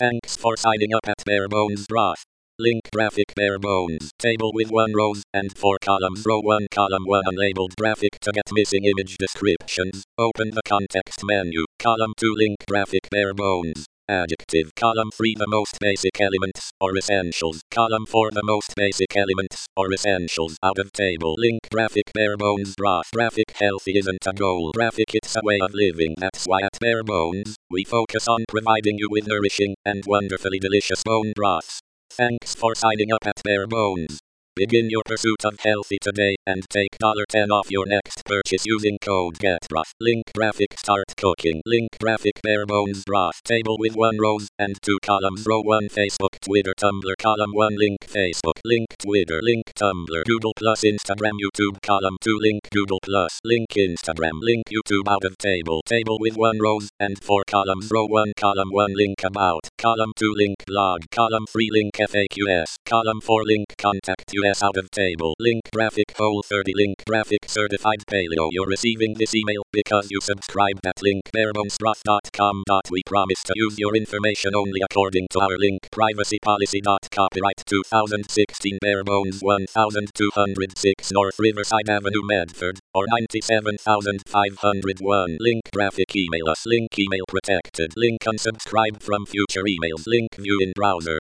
Thanks for signing up at Barebones Graph. Link graphic Barebones. Table with 1 rows and 4 columns. Row 1 column 1 unlabeled graphic to get missing image descriptions. Open the context menu. Column 2 link graphic Barebones. Adjective. Column 3 the most basic elements or essentials. Column 4 the most basic elements or essentials out of table. Link graphic Barebones Graph. Graphic healthy isn't a goal. Graphic it's a way of living. That's why at Barebones we focus on providing you with nourishing and wonderfully delicious bone broths. Thanks for signing up at Barebones. Begin your pursuit of healthy today and take $10 off your next purchase using code GETBROTH. Link graphic start cooking. Link graphic Barebones Broth. Table with 1 rows and 2 columns. Row 1 Facebook, Twitter, Tumblr. Column 1 link Facebook. Link Twitter. Link Tumblr. Google Plus Instagram YouTube. Column 2 link Google Plus. Link Instagram. Link YouTube out of table. Table with 1 rows and 4 columns. Row 1 column 1 link about. Column 2 link blog. Column 3 link FAQs. Column 4 link contact US out of table. Link graphic Whole30 link graphic certified paleo. You're receiving this email because you subscribed at linkbarebonesbroth.com. We promise to use your information only according to our link privacy policy. Copyright 2016 Barebones 1206 North Riverside Avenue Medford or 97501. Link graphic email us. Link email protected. Link unsubscribe from future emails. Link view in browser.